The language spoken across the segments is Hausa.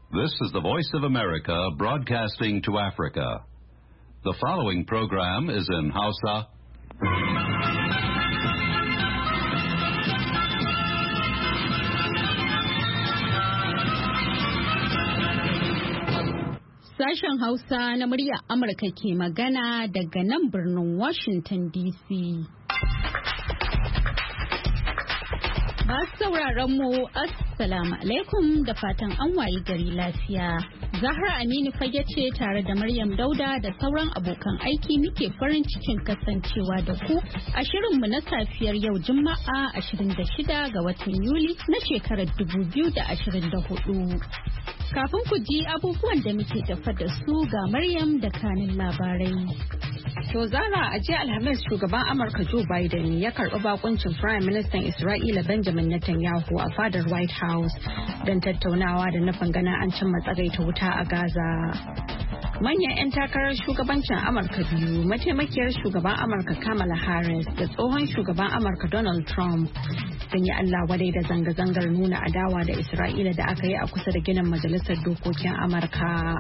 This is the Voice of America broadcasting to Africa. The following program is in Hausa. Sashen Hausa na murya Amurka ke magana daga nan birnin Washington DC. Masu sauraron mu Assalamu alaikum da fatan an wayi gari lafiya. Zahra Aminu fage ce tare da Maryam Dauda da sauran abokan aiki muke farin cikin kasancewa da ku a shirinmu na safiyar yau Juma'a 26 ga watan Yuli na shekarar 2024. Kafin ku ji abubuwan da muke tafa da su ga Maryam da kanin labarai. To Zara, a jiya Alhamis shugaban Amurka Joe Biden ya karɓi bakuncin Prime Minister Isra'ila Benjamin Netanyahu a fadar White House don tattaunawa da nufin ganin an cimma tsagaita wuta a Gaza. Manyan 'yan takarar shugabancin Amurka biyu, mataimakiyar shugaban Amurka Kamala Harris da tsohon shugaban Amurka Donald Trump sun yi Allah wadai da zanga-zangar nuna adawa da Isra'ila da aka yi a kusa da ginin Majalisar Dokokin Amurka.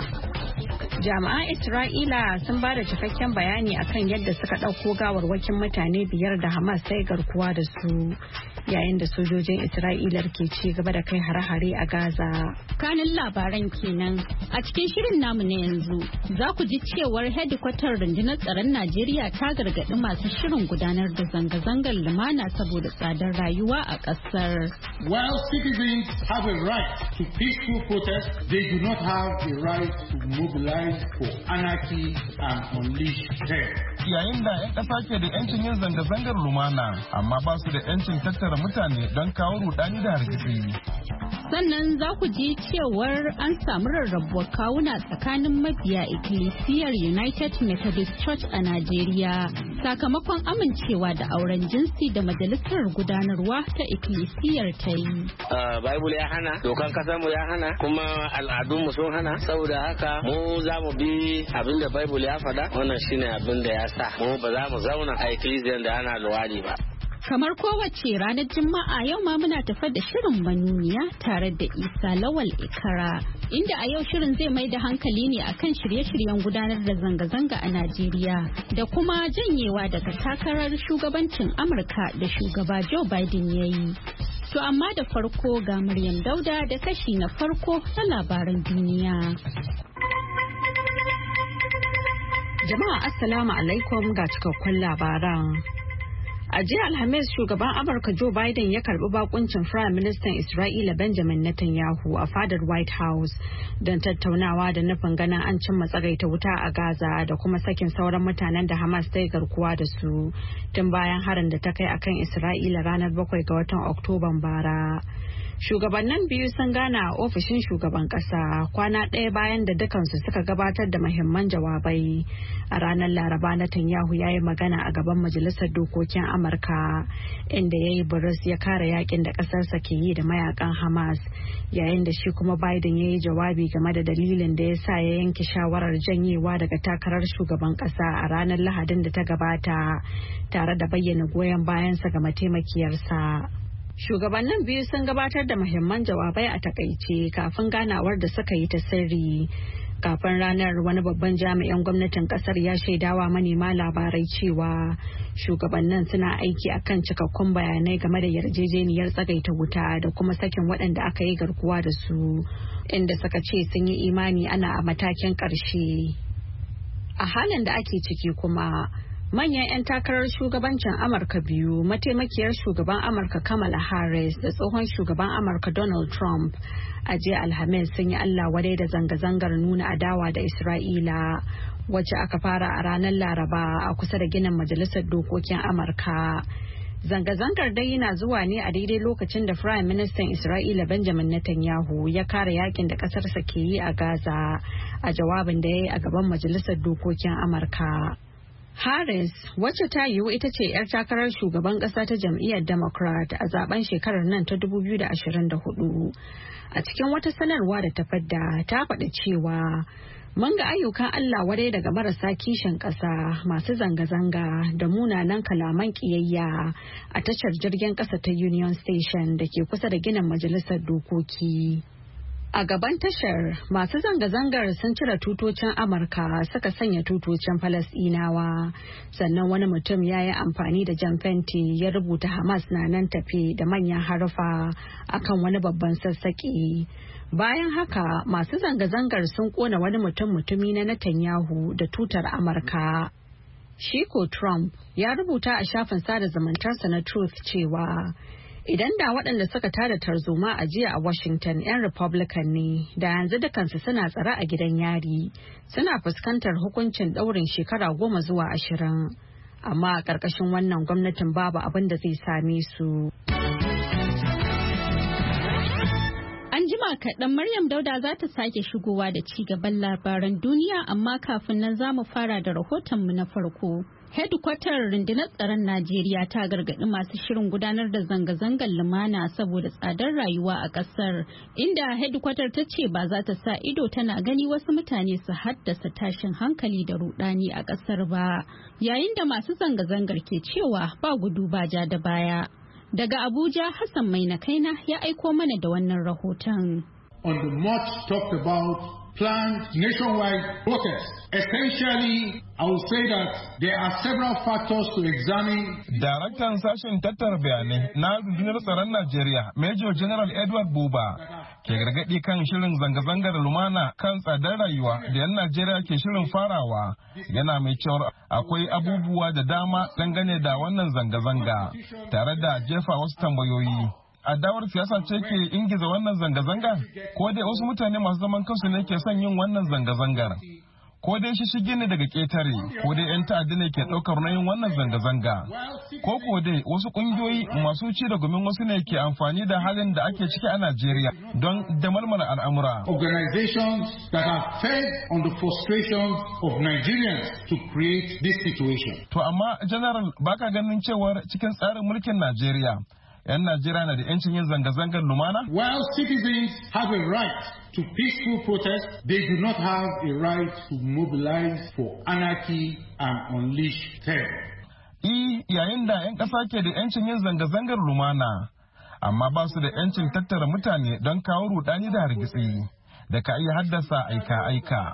Jami'an Isra'ila sun ba da cikakken bayani akan yadda suka ɗauko gawarwakin mutane 5 da Hamas sai garkuwa da su yayin da sojojin Isra'ila ke ci gaba da kai hare-hare a Gaza. Kanin labaran kenan a cikin shirin namu na yanzu za ku ji cewar hedikwatar rundunar tsaron Najeriya ta gargaɗi masu shirin gudanar da zanga-zangar lumana saboda tsadar rayuwa a ƙasar. While citizens have a right to peaceful protest, they do not have the right to mobilize for anarchy and unleash terror. Yayin da 'yan ƙasa ke da 'yancin yin zanga-zangar lumana, amma ba su da 'yancin tattara mutane don kawo rudani da hargitsi. Sannan za ku ji cewar an samu rarrabuwar kawuna tsakanin mabiya ikkilisiyar United Methodist Church a Najeriya sakamakon amincewa da auren jinsi da majalisar gudanarwa ta ikkilisiyar ta yi. Bible ya hana, dokan kasarmu ya hana, kuma al'adunmu sun hana, saboda haka mu za mu bi abin da Bible ya faɗa, wannan shine abin da ya sa mu ba za mu zauna a ikkilisiyar da ana luwadi ba. Kamar kowace ranar Juma'a yau ma muna tafa da shirin manuniya tare da Isa Lawal Ikara, inda a yau shirin zai mai da hankali ne akan shirye-shiryen gudanar da zanga-zanga a Najeriya da kuma janyewa daga takarar shugabancin Amurka da shugaba Joe Biden ya yi. To amma da farko ga Maryam Dauda da kashi na farko na labaran duniya. Jama'a Assalamu alaikum ga cikakkun labaran. A jiya Alhamis shugaban Amurka Joe Biden ya karbi bakuncin Prime Minister Isra'ila Benjamin Netanyahu a fadar White House don tattaunawa da nufin ganin an cimma tsagaita wuta a Gaza da kuma sakin sauran mutanen da Hamas ta yi garkuwa da su tun bayan harin da ta kai akan Isra'ila ranar 7 ga watan Oktoban bara. Shugabannin biyu sun gana a ofishin shugaban kasa kwana ɗaya bayan da dukansu suka gabatar da muhimman jawabai. A ranar Laraba Netanyahu ya yi magana a gaban Majalisar Dokokin Amurka inda ya yi buris ya kare yakin da ƙasarsa ke yi da mayakan Hamas, yayin da shi kuma Biden ya yi jawabi game da dalilin da ya sa ya yanke shawarar janyewa daga takarar shugaban ƙasa a ranar Lahadin da ta gabata, tare da bayyana goyon bayansa ga mataimakiyarsa. Shugabannin biyu sun gabatar da muhimman jawabai a takaice kafin ganawar da suka yi ta sirri. Kafin ranar wani babban jami'in gwamnatin kasar ya shaidawa manema labarai cewa shugabannin suna aiki akan cikakkun bayanai game da yarjejeniyar tsagaita wuta da kuma sakin waɗanda aka yi garkuwa da su, inda suka ce sun yi imani ana a matakin ƙarshe. A halin da ake ciki kuma, manyan 'yan takarar shugabancin Amurka biyu, mataimakiyar shugaban Amurka Kamala Harris da tsohon shugaban Amurka Donald Trump, a jiya Alhamis sun yi Allah wadai da zanga-zangar nuna adawa da Isra'ila wacce aka fara a ranar Laraba a kusa da ginin Majalisar Dokokin Amurka. Zanga-zangar dai yana zuwa ne a daidai lokacin da Prime Minister Isra'ila Benjamin Netanyahu ya kare yakin da ƙasarsa ke yi a Gaza a jawabin da ya yi a gaban Majalisar Dokokin Amurka. Harris, wacce ta yiwu ita ce 'yar takarar shugaban ƙasa ta jam'iyyar Democrat a zaben shekarar nan ta 2024. A cikin wata sanarwa da ta fadda ta faɗi cewa mun ga ayyukan Allah wadai daga marasa kishin ƙasa masu zanga-zanga da munanan kalaman ƙiyayya a tashar jirgin ƙasa ta Union Station da ke kusa da ginin majalisar dokoki. A gaban tashar masu zanga-zangar sun cire tutocin Amurka suka sanya tutocin Falasɗinawa. Sannan wani mutum ya yi amfani da jan fenti ya rubuta Hamas na nan tafe da manyan harufa akan wani babban sassaƙi. Bayan haka masu zanga-zangar sun ƙona wani mutumi na Netanyahu da tutar Amurka. Shiko Trump ya rubuta a shafin sada zumuntarsa na Truth cewa idan da waɗanda suka tada tarzoma a jiya a Washington 'yan Republican ne, da yanzu dukansu suna tsare a gidan yari, suna fuskantar hukuncin ɗaurin shekara 10 zuwa 20. Amma a ƙarƙashin wannan gwamnatin babu abin da zai same su. An jima kaɗan Maryam Dauda za ta sake shigowa da ci gaban labaran duniya, amma kafin nan za mu fara da rahotonmu na farko. Hedkwatar rundunar tsaron Najeriya ta gargaɗi masu shirin gudanar da zanga-zangar lumana saboda tsadar rayuwa a ƙasar, inda hedkwatar ta ce ba za ta sa ido tana gani wasu mutane su haddasa tashin hankali da rudani a ƙasar ba, yayin da masu zanga-zangar ke cewa ba gudu ba ja da baya. Daga Abuja, Hassan Mai na kaina ya aiko mana da wannan rahoton. On the much talked about planned nationwide protests. Essentially, I will say that there are several factors to examine. Daraktan sashen tattara bayanai na rundunar tsaron Najeriya, Major General Edward Buba, ke gargaɗi kan shirin zanga-zangar lumana kan tsadar rayuwa da 'yan Najeriya ke shirin farawa. Yana mai cewar akwai abubuwa da dama dangane da wannan zanga-zanga, tare da jefa wasu tambayoyi. Adawar siyasa ce ke ingiza wannan zanga-zanga, ko dai wasu mutane masu zaman kansu ne ke son yin wannan zanga-zangar, ko dai shishigi ne daga ƙetare, ko dai 'yan ta'adda ne ke ɗaukar nauyin wannan zanga-zanga, ko dai wasu ƙungiyoyi masu ci da gumin wasu ne ke amfani da halin da ake ciki a Najeriya don damalmala al'amura. Organizations that are fed on the frustrations of Nigerians to create this situation. To amma General, baka ganin cewar cikin tsarin mulkin Najeriya 'yan Najeriya na da 'yancin yin zanga-zangar lumana? While citizens have a right to peaceful protest, they do not have a right to mobilize for anarchy and unleash terror. Yayin da 'yan ƙasa ke da 'yancin yin zanga-zangar lumana, amma ba su da 'yancin tattara mutane don kawo rudani da hargitsi da ka iya haddasa aika-aika.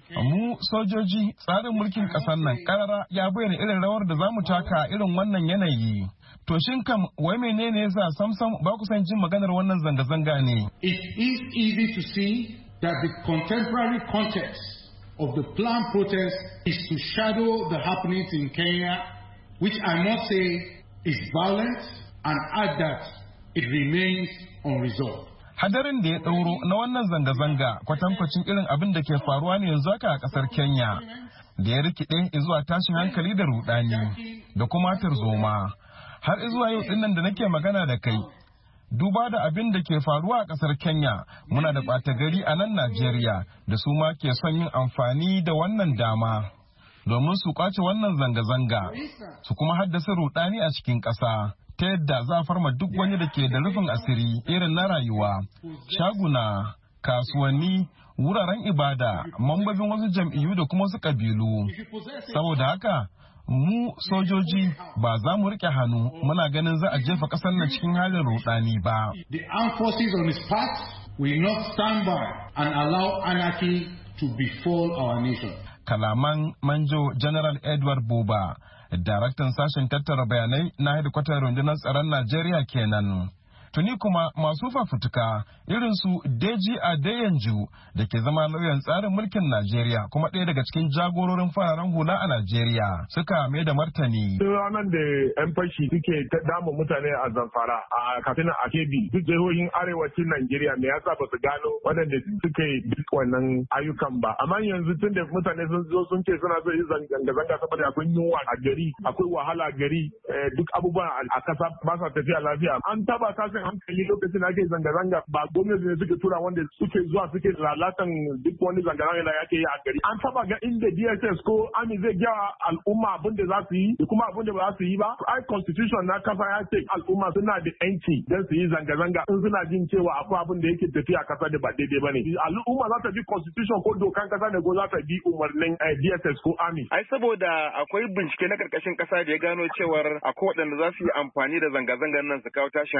Mu sojoji tsarin mulkin ƙasar nan ƙarara ya bayyana irin rawar da za mu taka irin wannan yanayi. To shin kam wai menene yasa samsam ba ku san jin maganar wannan zanga-zanga ne? It is easy to see that the contemporary context of the planned protest is to shadow the happenings in Kenya, which I must say is violent, and add that it remains unresolved. Hadarin da ya ɗauro na wannan zanga-zanga kwatankwacin irin abin da ke faruwa ne yanzu haka a ƙasar Kenya, da ya rikide zuwa tashin hankali da rudani da kuma tarzoma. Har zuwa yau dinnan da nake magana da kai, duba da abin da ke faruwa a ƙasar Kenya, muna da ɓata gari a nan Najeriya da su ma ke son yin amfani da wannan dama domin su kwace wannan zanga-zanga, su kuma haddasa rudani a cikin ƙasa. Ta yadda za a farma duk wani da ke da rufin asiri irin na rayuwa, shaguna, kasuwanni, wuraren ibada, mambobin wasu jam'iyyu da kuma wasu ƙabilu. Saboda haka, mu sojoji ba za mu rike hannu muna ganin za a jefa ƙasar nan cikin halin rudani ba. The armed forces on its part will not stand by and allow anarchy to befall our nation. Kalaman Manjo General Edward Buba, daraktan sashen tattara bayanai na hedikwatar rundunar tsaron Najeriya kenan. Tuni kuma masu fafutuka irin su Deji Adeyanju da ke zama lauyan tsarin mulkin Najeriya kuma ɗaya daga cikin jagororin fararen hula a Najeriya suka mai da martani. Tun ranar da 'yan fashi suke damun mutane a Zamfara, a Katsina, a Kebbi, duk jihohin arewacin Najeriya me yasa ba su gano waɗanda suke duk wannan ayyukan ba. Amma yanzu tun da mutane sun zo sun ce suna so yi zanga-zanga saboda akwai yunwa a gari, akwai wahala a gari, duk abubuwan a kasa ba sa tafiya lafiya. An taba hankali lokacin da ake zanga-zanga ba gwamnati ne suke tura wanda suke zuwa suke lalatan duk wani zanga-zanga da ake yi a gari. An taba ga inda DSS ko Army zai gyawa al'umma abin da za su yi da kuma abin da ba za su yi ba. Ai constitution na kasa ya ce al'umma suna da yanci don su yi zanga-zanga in suna jin cewa akwai abin da yake tafiya kasa da ba daidai ba ne. Al'umma za ta bi constitution ko dokan kasa ne ko za ta bi umarnin DSS ko Army. Ai saboda akwai bincike na karkashin kasa da ya gano cewar akwai waɗanda za su yi amfani da zanga-zangar nan su kawo tashi hankali.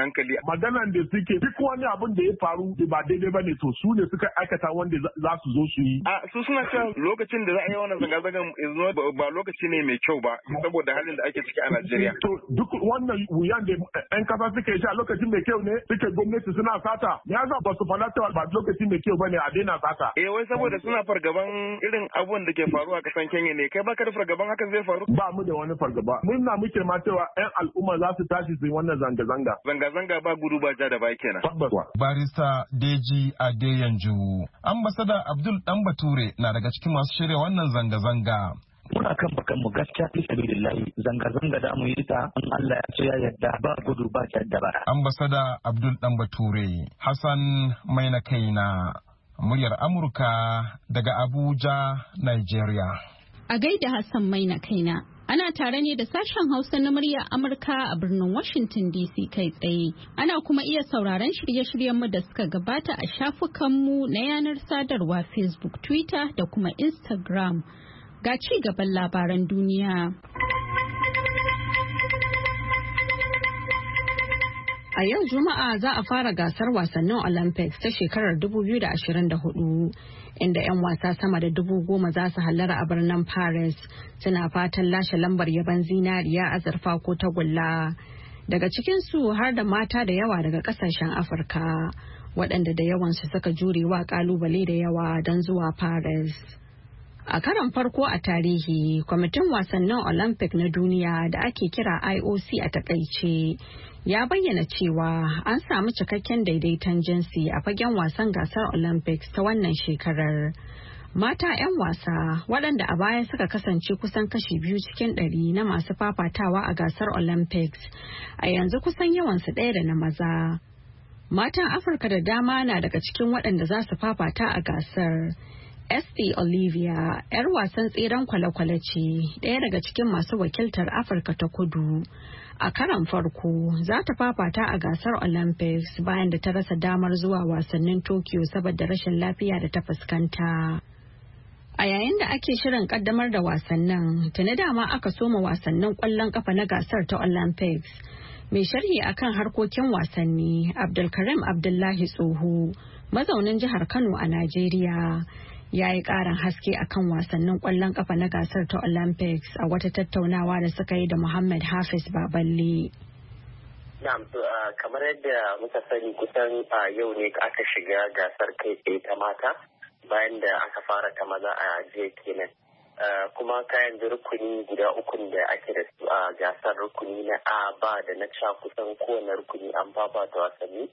maganan da suke duk wani abin da ya faru ba daidai ba ne to su ne suka aikata wanda za su zo su yi. Su suna cewa lokacin da za a yi wannan zanga-zangan ba lokaci ne mai kyau ba saboda halin da ake ciki a Najeriya. To duk wannan wuyan da 'yan kasa suke shi a lokacin mai kyau ne suke gwamnati suna sata. Ya za ba su fada cewa ba lokacin mai kyau ba ne a daina sata. Wai saboda suna fargaban irin abubuwan da ke faruwa a kasan Kenya ne kai baka da fargaban hakan zai faru? Ba mu da wani fargaba. Mun na muke ma cewa 'yan al'umma za su tashi su yi wannan zanga-zanga. Zanga-zanga ba gudu ba ja da bai kenan. Barista Deji Adeyanju. Ambassador Abdul Dan Bature na daga cikin masu shirya wannan zanga-zanga. Muna kan bakan mu gaskiya fi sabilillahi zanga-zanga da mu yi ta in Allah ya ce ya yadda ba gudu ba yadda ba. Ambassador Abdul Dan Bature. Hassan Maina Kaina. Muryar Amurka daga Abuja, Nigeria. A gaida Hassan Maina Kaina. Ana tare ne da sashen Hausa na muryar Amurka a birnin Washington DC kai tsaye. Ana kuma iya sauraron shirye-shiryenmu da suka gabata a shafukanmu na yanar sadarwa Facebook, Twitter da kuma Instagram. Ga ci gaban labaran duniya. A yau Juma'a za a fara gasar wasannin Olympics ta shekarar 2024 inda 'yan wasa sama da 10,000 za su hallara a birnin Paris suna fatan lashe lambar yaban zinariya, azurfa ko tagulla. Daga cikinsu har da mata da yawa daga kasashen Afirka waɗanda da yawansu suka jurewa kalubale da yawa don zuwa Paris. A karon farko a tarihi, kwamitin wasannin Olympic na duniya da ake kira IOC a takaice ya bayyana cewa an samu cikakken daidaiton jinsi a fagen wasan gasar Olympics ta wannan shekarar. Mata 'yan wasa waɗanda a baya suka kasance kusan kashi 2 cikin 100 na masu fafatawa a gasar Olympics a yanzu kusan yawansu ɗaya da na maza. Matan Afirka da dama na daga cikin waɗanda za su fafata a gasar. Esti Olivia, 'yar wasan tseren kwale-kwale ce, ɗaya daga cikin masu wakiltar Afirka ta Kudu. A karon farko, za ta fafata a gasar Olympics bayan da ta rasa damar zuwa wasannin Tokyo saboda rashin lafiya da ta fuskanta. A yayin da ake shirin kaddamar da wasannin, tuni dama aka soma wasannin ƙwallon ƙafa na gasar ta Olympics. Mai sharhi akan harkokin wasanni, Abdulkarim Abdullahi Tsoho, mazaunin jihar Kano a Najeriya, ya yi ƙarin haske akan wasannin ƙwallon ƙafa na gasar ta Olympics a wata tattaunawa da suka yi da Muhammad Hafiz Baballe. Na'am, kamar yadda muka sani kusan yau ne aka shiga gasar kai tsaye ta mata bayan da aka fara ta maza a jiya kenan. Kuma kayan da rukuni guda ukun da ake da su a gasar rukuni na A, ba da na ca kusan kowane rukuni an fafata wasanni.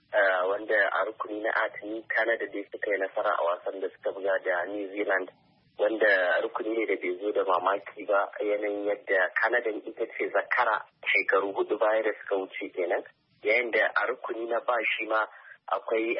Wanda a rukuni na atini Canada dai suka yi nasara a wasan da suka buga da New Zealand, wanda rukuni ne da bai zo da mamaki ba yanayin yadda Canada ita ce zakara shekaru 4 baya da suka wuce kenan, yayin da a rukuni na ba shi ma akwai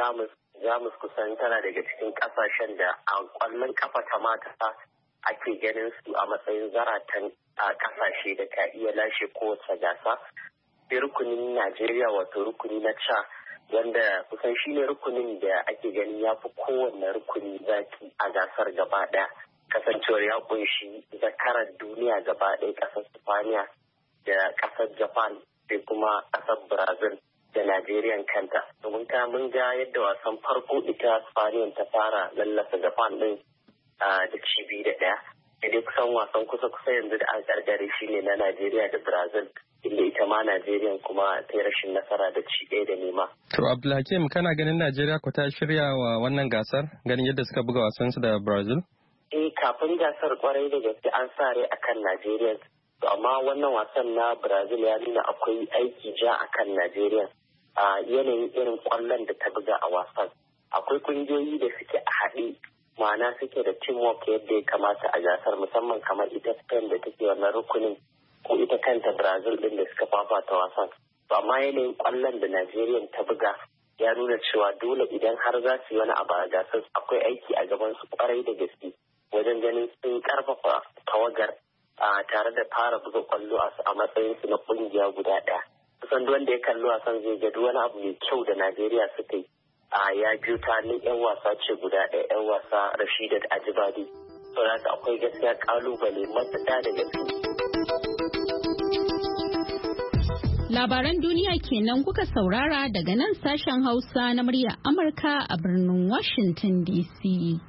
Jamus kusan tana daga cikin kasashen da a kwallon kafa ta mata ake ganin su a matsayin zaratan kasashe da ka iya lashe kowace gasa. Sai rukunin Najeriya wato rukuni na ca, wanda kusan shi ne rukunin da ake ganin ya fi kowanne rukuni zaki a gasar gaba ɗaya, kasancewar ya kunshi zakarar duniya gaba ɗaya, ƙasar Spaniya da ƙasar Japan sai kuma ƙasar Brazil da Najeriya kanta. Domin mun ga yadda wasan farko ita Spaniya ta fara lallasa Japan ɗin da ci 2-1. Da dai kusan wasan kusa-kusa yanzu da an gargare shi ne na Najeriya da Brazil, inda ita ma Najeriya kuma ta yi rashin nasara da ci 1-0. To Abdulhakim, kana ganin Najeriya ko ta shirya wa wannan gasar ganin yadda suka buga wasansu da Brazil? Kafin gasar kwarai da gaske an sa rai akan Najeriya. To amma wannan wasan na Brazil ya nuna akwai aiki ja akan Najeriya a yanayin irin kwallon da ta buga a wasan. Akwai kungiyoyi da suke a haɗe, ma'ana suke da teamwork yadda ya kamata a gasar, musamman kamar ita Spain da take wannan rukunin ko ita kanta Brazil din da suka fafata wasan. Amma yanayin kwallon da Najeriya ta buga ya nuna cewa dole idan har za su yi wani abu a gasar akwai aiki a gaban su kwarai da gaske wajen ganin sun karfafa tawagar tare da fara buga kwallo a matsayin su na kungiya guda ɗaya. Kusan duk wanda ya kalli wasan zai ga wani abu mai kyau da Najeriya suka yi. Ya biyo ta hannun 'yan wasa ce guda ɗaya, 'yan wasa Rashidat Ajibade. Saboda akwai gaskiya kalubale matuƙa da gaske. Labaran duniya kenan kuka saurara daga nan sashen Hausa na muryar Amurka a birnin Washington DC.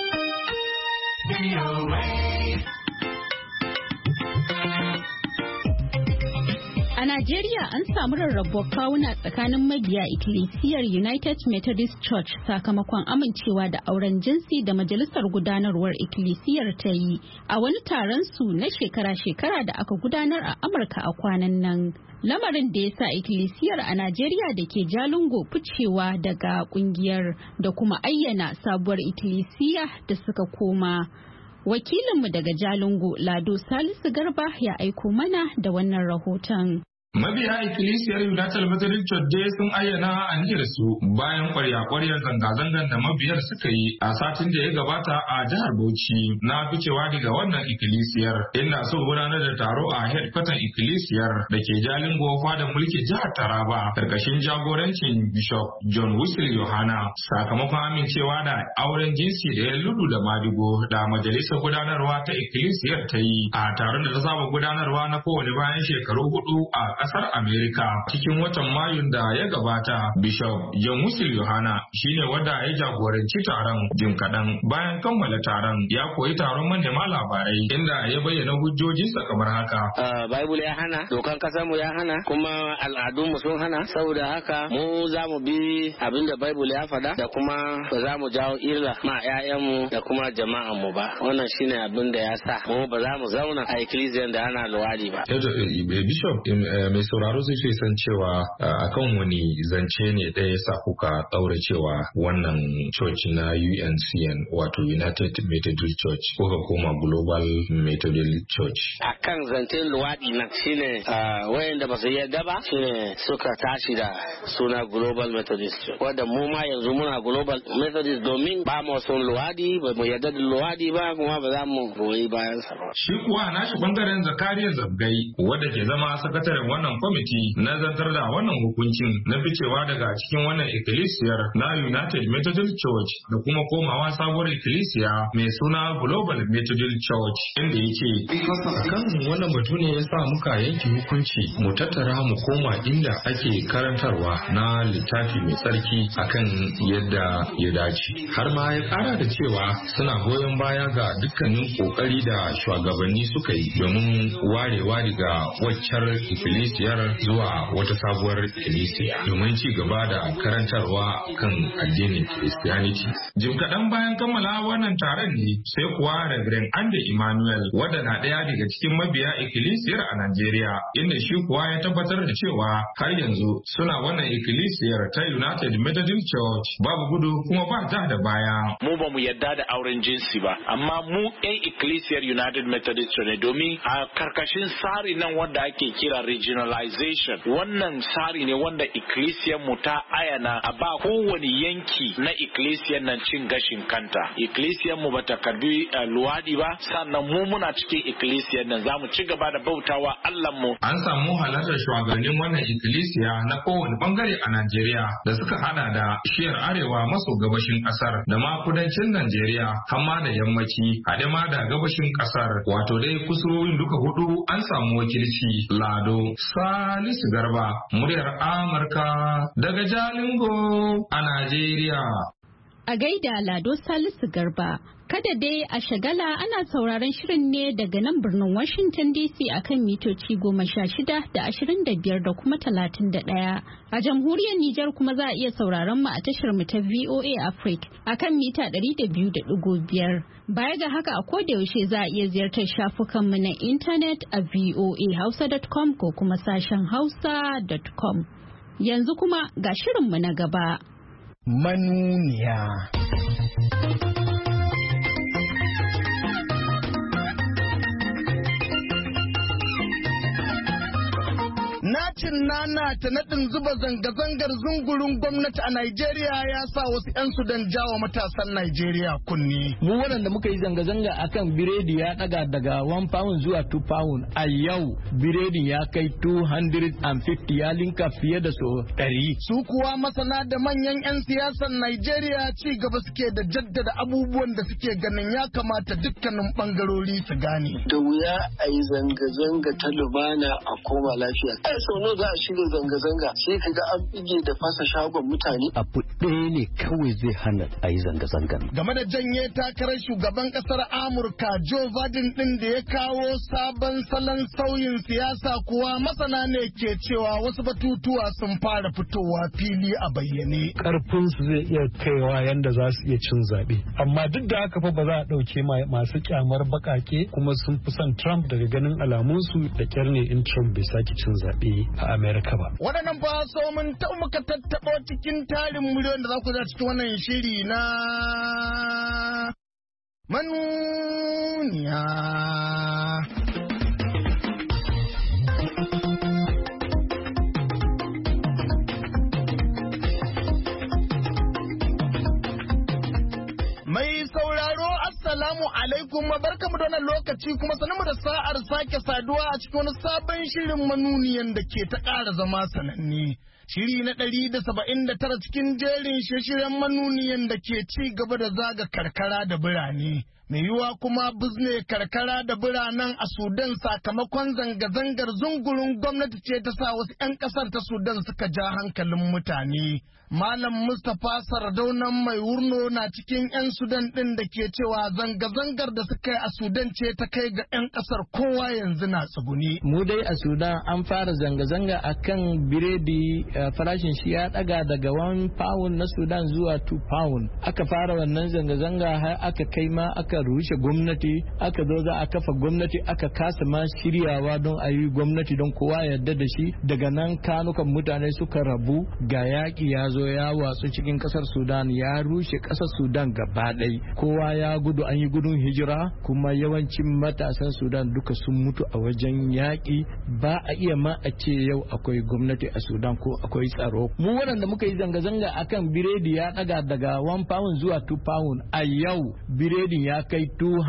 A Najeriya an samu rarrabuwar kawuna tsakanin mabiya ikkilisiyar United Methodist Church sakamakon amincewa da auren jinsi da majalisar gudanarwar ikkilisiyar ta yi a wani taron su na shekara-shekara da aka gudanar a Amurka a kwanan nan. Lamarin da ya sa ikkilisiyar a Najeriya da ke Jalingo ficewa daga kungiyar da kuma ayyana sabuwar ikkilisiya da suka koma. Wakilinmu daga Jalingo, Lado Salisu Garba, ya aiko mana da wannan rahoton. Mabiya ikkilisiyar United Methodist Church dai sun ayyana aniyar su bayan kwarya-kwaryar zanga-zangar da mabiyar suka yi a satin da ya gabata a jihar Bauchi na ficewa daga wannan ikkilisiyar, inda sun gudanar da taro a headquarter ikkilisiyar da ke Jalingo fadar mulkin jihar Taraba karkashin jagorancin Bishop John Wesley Yohana sakamakon amincewa da auren jinsi da ya ludu da madigo da majalisar gudanarwa ta ikkilisiyar ta yi a taron da ta saba gudanarwa na kowane bayan shekaru 4 a kasar Amerika cikin watan Mayun da ya gabata. Bishop John Wesley Yohana shine wanda ya jagoranci taron jim kaɗan bayan kammala taron ya koyi taron manema labarai inda ya bayyana hujjojinsa kamar haka. Bible ya hana, dokan kasar mu ya hana, kuma al'adun mu sun hana, saboda haka mu za mu bi abin da Bible ya faɗa da kuma ba za mu jawo illa ma 'ya'yanmu da kuma jama'an mu ba. Wannan shine abin da ya sa mu ba za mu zauna a ecclesia da ana luwadi ba. Bishop mai sauraro zai ce san cewa akan wani zance ne ɗaya ya sa kuka ɗaura cewa wannan church na UNCN wato United Methodist Church kuka koma Global Methodist Church. Akan zancen luwaɗi nan shine wayanda ba su yarda ba shine suka tashi da suna Global Methodist Church. Wanda mu ma yanzu muna Global Methodist domin ba mu son luwaɗi, ba mu yarda da luwaɗi ba, kuma ba za mu goyi bayan sa ba. Shi kuwa nashi bangaren Zakariya Zabgai wanda ke zama sakataren wannan kwamiti na zartar da wannan hukuncin na ficewa daga cikin wannan ikkilisiyar na United Methodist Church da kuma komawa sabuwar ikkilisiya mai suna Global Methodist Church, inda ya ce kan wannan batu ne ya sa muka yanke hukunci mu tattara mu koma inda ake karantarwa na littafi mai tsarki akan yadda ya dace. Har ma ya kara da cewa suna goyon baya ga dukkanin kokari da shugabanni suka yi domin warewa daga waccar ikkilisiyar zuwa wata sabuwar ikkilisiya domin ci gaba da karantarwa kan addinin Christianity. Jim kaɗan bayan kammala wannan taron ne sai kuwa Reverend Andy Emmanuel wadda na ɗaya daga cikin mabiya ikkilisiyar a Najeriya, inda shi kuwa ya tabbatar da cewa har yanzu suna wannan ikkilisiyar ta United Methodist Church babu gudu kuma ba ta da baya. Mu ba mu yadda da auren jinsi ba, amma mu 'yan ikkilisiyar United Methodist Church ne domin a karkashin tsari nan wanda ake kira regionalization. Wannan tsari ne wanda ikkilisiyar mu ta ayana a ba kowane yanki na ikkilisiyar nan cin gashin kanta. Ikkilisiyar mu bata karbi luwadi ba, sannan mu muna cikin ikkilisiyar nan zamu ci gaba da bautawa Allah mu. An samu halartar shugabannin wannan ikkilisiya na kowane bangare a Najeriya da suka hada da shiyar arewa maso gabashin kasar da ma kudancin Najeriya hamma da yammaci hade ma da gabashin kasar, wato dai kusurorin duka hudu an samu wakilci. Lado Salisu Garba, muryar Amurka daga Jalingo a Najeriya. A gaida Lado Salisu Garba. Kada dai a shagala, ana sauraron shirin ne daga nan birnin Washington DC akan mitoci 16 da 25 da kuma 31. A jamhuriyar Nijar kuma za a iya sauraron mu a tashar mu ta VOA Africa akan mita 200.5. Baya ga haka a koda yaushe za a iya ziyartar shafukan mu na intanet a voahausa.com ko kuma sashen hausa.com. Yanzu kuma ga shirin mu na gaba. Manuniya. Nacin nana ta naɗin zuba zanga-zangar zungurin gwamnati a Najeriya ya sa wasu 'yan Sudan jawo matasan Najeriya kunni. Mu waɗanda muka yi zanga-zanga akan biredi ya ɗaga daga 1 pound zuwa 2 pound, a yau biredin ya kai 250, ya linka fiye da so 100. Su kuwa masana da manyan 'yan siyasar Najeriya ci gaba suke da jaddada abubuwan da suke ganin ya kamata dukkanin bangarori su gane. Da wuya a yi zanga-zanga ta lumana a koma lafiya. Sau nawa za a shirya zanga-zanga sai ka ga an bige da fasa shagon mutane. Abu ɗaya ne kawai zai hana a yi zanga-zangan. Game da janye takarar shugaban ƙasar Amurka Joe Biden ɗin da ya kawo sabon salon sauyin siyasa kuwa masana ne ke cewa wasu batutuwa sun fara fitowa fili a bayyane. Ƙarfinsu zai iya kaiwa yanda za su iya cin zaɓe. Amma duk da haka fa ba za a ɗauke masu kyamar baƙaƙe kuma sun fi son Trump daga ganin alamunsu da kyar ne in Trump bai sake cin zaɓe a Amerika ba. Waɗannan fa so mun muka tattaɓo cikin tarin miliyon da za ku za cikin wannan shiri na manuniya. Assalamu alaikum, barkamu da wannan lokaci kuma sanin da sa'ar sake saduwa a cikin wani sabon shirin manuniyan da ke ta ƙara zama sananne. Shiri na 179 cikin jerin shirye-shiryen manuniyan da ke ci gaba da zaga karkara da birane. Mai yiwuwa kuma bizne karkara da biranen a Sudan sakamakon zanga-zangar zungurin gwamnati ce ta sa wasu 'yan kasar ta Sudan suka ja hankalin mutane. Malam Mustapha Sardaunan Mai Wurno na cikin 'yan Sudan ɗin da ke cewa zanga-zangar da suka yi a Sudan ce ta kai ga 'yan kasar kowa yanzu na tsuguni. Mu dai a Sudan an fara zanga-zanga akan biredi farashin shi ya daga daga 1 pound na Sudan zuwa 2 pound. Aka fara wannan zanga-zanga har aka kai ma aka rushe gwamnati, aka zo za a kafa gwamnati, aka kasa ma shiryawa don a yi gwamnati don kowa yarda da shi. Daga nan kanukan mutane suka rabu, ga yaƙi ya zo ya watsu cikin ƙasar Sudan, ya rushe ƙasar Sudan gaba ɗaya. Kowa ya gudu, an yi gudun hijira, kuma yawancin matasan Sudan duka sun mutu a wajen yaƙi. Ba a iya ma a ce yau akwai gwamnati a Sudan ko akwai tsaro. Mu waɗanda muka yi zanga-zanga akan biredi ya ɗaga daga 1 pound zuwa 2 pound. A yau biredin ya kai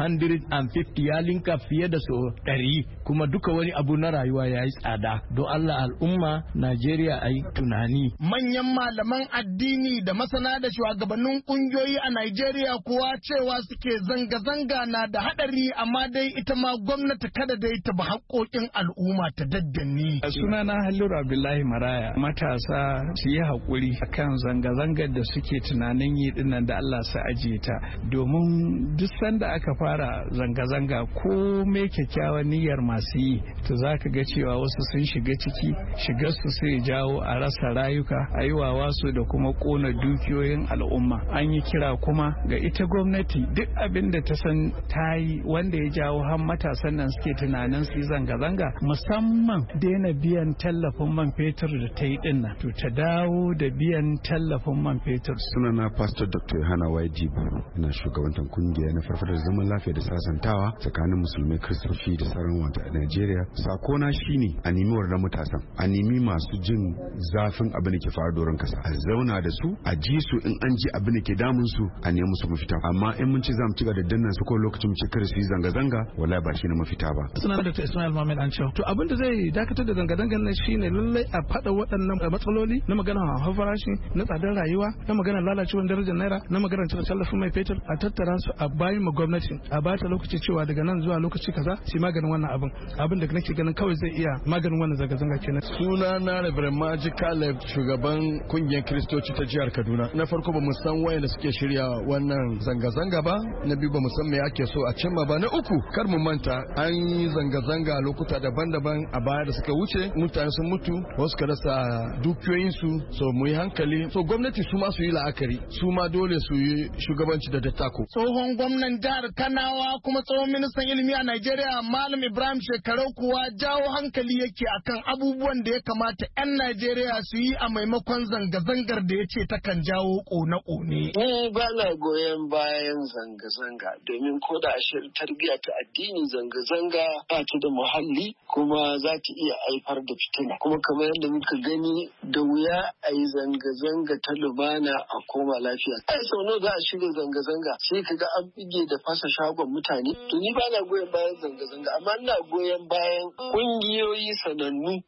250, ya linka fiye da so 100, kuma duka wani abu na rayuwa ya yi tsada. Don Allah al'umma Najeriya a yi tunani. Manyan malaman addini da masana da shugabannin kungiyoyi a Najeriya kuwa cewa suke zanga-zanga na da haɗari, amma dai ita ma gwamnati kada dai ta ba haƙoƙin al'umma ta daddanne. Sunana Halliru Abdullahi Maraya. Matasa su yi haƙuri akan zanga-zangar da suke tunanin yi dinnan da Allah su ajiye ta, domin duk sanda aka fara zanga-zanga ko mai kyakkyawan niyyar masu yi, to za ka ga cewa wasu sun shiga ciki, shigar su sai jawo a rasa rayuka, a yi wasu da kuma kona dukiyoyin al'umma. An yi kira kuma ga ita gwamnati duk abin da ta san ta yi wanda ya jawo har matasan nan suke tunanin su yi zanga-zanga, musamman daina biyan tallafin man fetur da ta yi dinnan, to ta dawo da biyan tallafin man fetur. Sunana Pastor Dr. Yohana Waijibu, ina shugabantar kungiya na farfadar zaman lafiya da sasantawa tsakanin musulmai, kristoci da sauran wata a Najeriya. Sakona shine a nemi wannan matasan, a nemi masu jin zafin abin da ke faru doron kasa, a zauna da su, a ji su, in an ji abin da ke damun su a nemi musu mafita. Amma in mun ci zamu ci da dannan su ko lokacin mu ce kar su yi zanga-zanga, wallahi ba shine mafita ba. Sunana Dr. Ismail Mohammed Ancho. To abin da zai dakatar da zanga-zangan nan shine lallai a fada waɗannan matsaloli na magana hawa farashi, na tsadar rayuwa, na magana lalacewar darajar naira, na magana cire tallafin mai fetur, a tattara su a bayan ma gwamnati, a ba ta lokaci cewa daga nan zuwa lokaci kaza sai maganin wannan abin da nake ganin kawai zai iya maganin wannan zanga-zanga kenan. Suna na Reverend Maji Caleb, shugaban kungiyar Kiristoci ta jihar Kaduna. Na farko ba mu san wayanda suke shirya wannan zanga-zanga ba, na biyu ba mu san me ake so a cimma ba, na uku kar mu manta an yi zanga-zanga a lokuta daban-daban a baya da suka wuce, mutane sun mutu, wasu ka rasa dukiyoyinsu, so mu yi hankali. So gwamnati su ma su yi la'akari, su ma dole su yi shugabanci da dattako. Tsohon gwamnan jihar Kanawa kuma tsohon ministan ilimi a Najeriya Malam Ibrahim Shekarau kuwa jawo hankali yake akan abubuwan da ya kamata 'yan Najeriya su yi a maimakon zanga-zangar da ya ce takan jawo ƙone-ƙone. Ni ba na goyon bayan zanga-zanga, domin ko da tarbiyya ta addini zanga-zanga ba ta da muhalli kuma za ta iya haifar da fitina. Kuma kamar yadda muka gani da wuya a yi zanga-zanga ta lumana a koma lafiya. Ai sau nawa za a shirya zanga-zanga sai ka ga an bige da fasa shagon mutane. To ni ba na goyon bayan zanga-zanga, amma ina goyon bayan ƙungiyoyi sanannu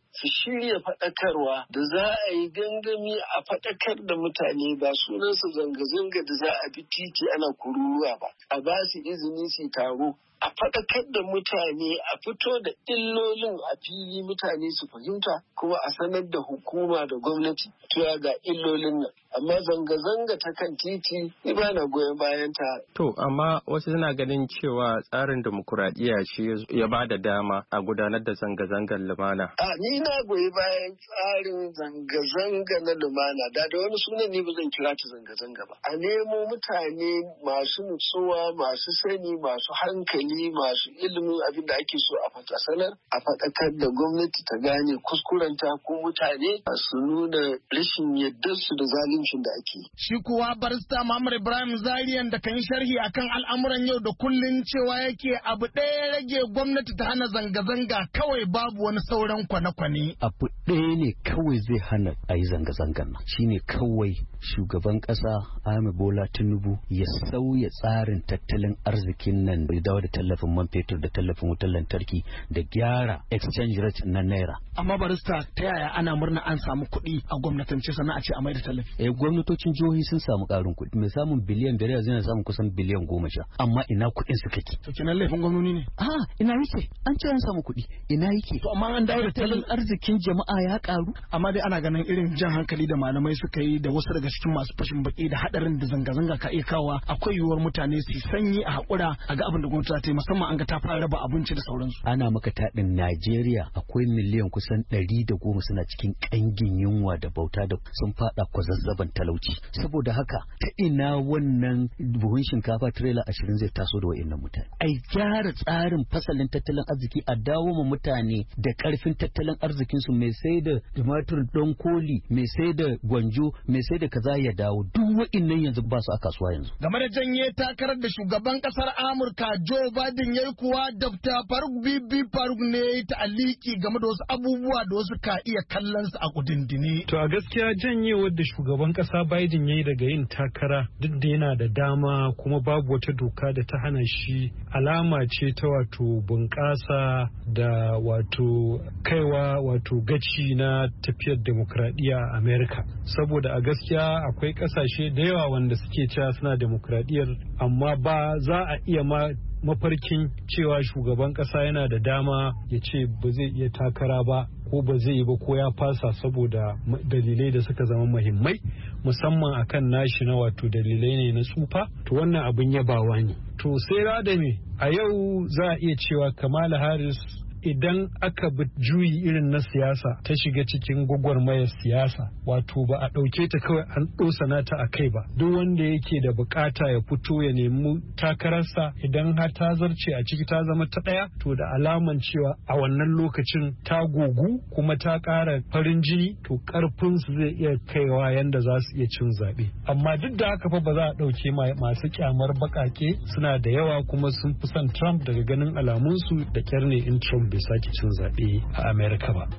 su shirya faɗakarwa da za a yi gangami a faɗakar da mutane ba sunansa zanga-zanga da za a bi titi ana kururuwa ba, a ba su izini su taro. A faɗakar da mutane a fito da illolin a fili mutane su fahimta kuma a sanar da hukuma da gwamnati cewa ga illolin nan. Amma zanga-zanga ta kan titi ni ba na goyon bayan ta. To amma wasu suna ganin cewa tsarin demokuraɗiyya shi ya ba da dama a gudanar da zanga-zangar lumana. Ni na goyi bayan tsarin zanga-zanga na lumana da wani sunan ni ba zan kira ta zanga-zanga ba. A nemo mutane masu nutsuwa, masu sani, masu hankali, masu ilimin abin da ake so a sanar, a faɗakar da gwamnati ta gane kuskurenta ko mutane su nuna rashin yardarsu da zaluncin da ake. Shi kuwa barista Muhammad Ibrahim Zariyan da kan yi sharhi akan al'amuran yau da kullun cewa yake abu ɗaya rage gwamnati ta hana zanga-zanga kawai babu wani sauran kwane-kwane. Abu ɗaya ne kawai zai hana a yi zanga-zangan nan. Shine kawai shugaban ƙasa Ahmed Bola Tinubu ya sauya tsarin tattalin arzikin nan da dawo da tallafin man fetur da tallafin wutar lantarki da gyara exchange rate na naira. Amma barista ta yaya ana murna an samu kuɗi a gwamnatance sannan a ce a mai da tallafi? Gwamnatocin jihohi sun samu ƙarin kuɗi. Mai samun biliyan 5 yanzu yana samun kusan biliyan 10. Amma ina kuɗin su kake? To kenan laifin gwamnati ne? Ina yake? An ce an samu kuɗi. Ina yake? To amma an dawo da tattalin arzikin jama'a ya ƙaru. Amma dai ana ganin irin jan hankali da malamai suka yi da wasu daga cikin masu fashin baki da hadarin da zanga-zanga ka iya kawa akwai yiwuwar mutane su sanyi a haƙura a ga abin da gwamnati za ta yi musamman an ga ta fara raba abinci da sauransu. Ana maka taɗin Najeriya akwai miliyan kusan 110 suna cikin ƙangin yunwa da bauta da sun faɗa kwazazzaban talauci. Saboda haka ta ina wannan buhun shinkafa tirela 20 zai taso da wa'annan mutane. Ai gyara tsarin fasalin tattalin arziki a dawo ma mutane da ƙarfin tattalin arzikinsu mai sai da tumatur don koli, mai sai da gwanjo, mai sai da kaza ya dawo. Duk wa'annan yanzu ba su a kasuwa yanzu. Game da janye takarar da shugaban ƙasar Amurka Joe Biden ya yi kuwa Dr. Faruk Bibi Faruk ne ya yi ta'aliki game da wasu abubuwa da wasu ka iya kallon su a kudindine. To a gaskiya janyewar da shugaban ƙasa Biden ya yi daga yin takara duk da yana da dama kuma babu wata doka da ta hana shi alama ce ta wato bunƙasa da wato kaiwa wato gaci na tafiyar demokradiyya a Amerika. Saboda a gaskiya akwai ƙasashe da yawa wanda suke cewa suna demokradiyyar amma ba za a iya mafarkin cewa shugaban kasa yana da dama ya ce ba zai iya takara ba ko ba zai yi ba ko ya fasa saboda dalilai da suka zama muhimmai musamman akan nashi na wato dalilai ne na tsufa to wannan abin yabawa ne. To sai radami a yau za a iya cewa Kamala Harris idan aka bi juyi irin na siyasa ta shiga cikin gwagwarmayar siyasa wato ba a ɗauke ta kawai an ɗosana ta a kai ba duk wanda yake da bukata ya fito ya nemi takararsa idan har ta zarce a ciki ta zama ta ɗaya to da alaman cewa a wannan lokacin ta gogu kuma ta ƙara farin jini to ƙarfin su zai iya kaiwa yanda za su iya cin zaɓe amma duk da haka fa ba za a ɗauke masu kyamar baƙaƙe suna da yawa kuma sun fi son Trump daga ganin alamunsu da ƙyar ne in Trump bai sake cin zaɓe a Amerika ba.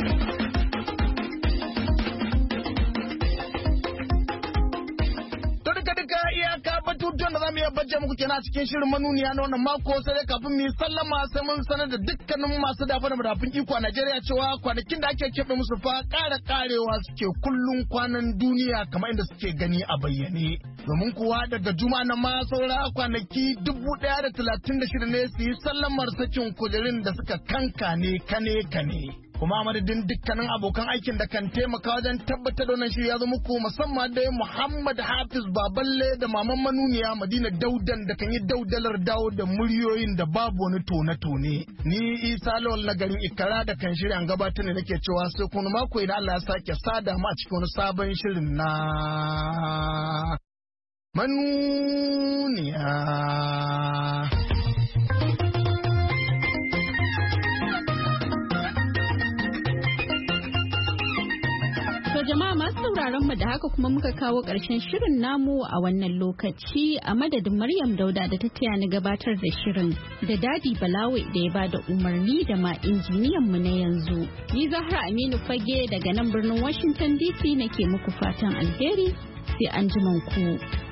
Batutuwan da za mu iya bajje muku kenan a cikin shirin manuniya na wannan mako sai dai kafin mu yi sallama sai mun sanar da dukkanin masu dafa da madafin iko a Najeriya cewa kwanakin da ake keɓe musu fa ƙarewa suke kullum kwanan duniya kamar inda suke gani a bayyane. Domin kuwa daga juma na ma saura kwanaki 1,036 ne su yi sallamar sakin kujerin da suka kankane kane. Kuma madadin dukkanin abokan aikin da kan taimaka wajen tabbatar da wannan shiri ya zo muku musamman dai Muhammad Hafiz Baballe da Maman Manuniya Madina Daudan da kan yi daudalar dawo da muryoyin da babu wani tone-tone. Ni Isa Lawal na garin Ikara da kan shirya gabatar ne nake cewa sai kuma mako idan Allah ya sake sada mu a cikin wani sabon shirin na Manuniya. Jama'a masu sauraron mu da haka kuma muka kawo ƙarshen shirin namu a wannan lokaci a madadin Maryam Dauda da ta taya ni gabatar da shirin da Dadi Balawe da ya bada umarni da ma injiniyan mu na yanzu. Ni Zahra Aminu Fage daga nan birnin Washington DC nake muku fatan alheri sai an ku.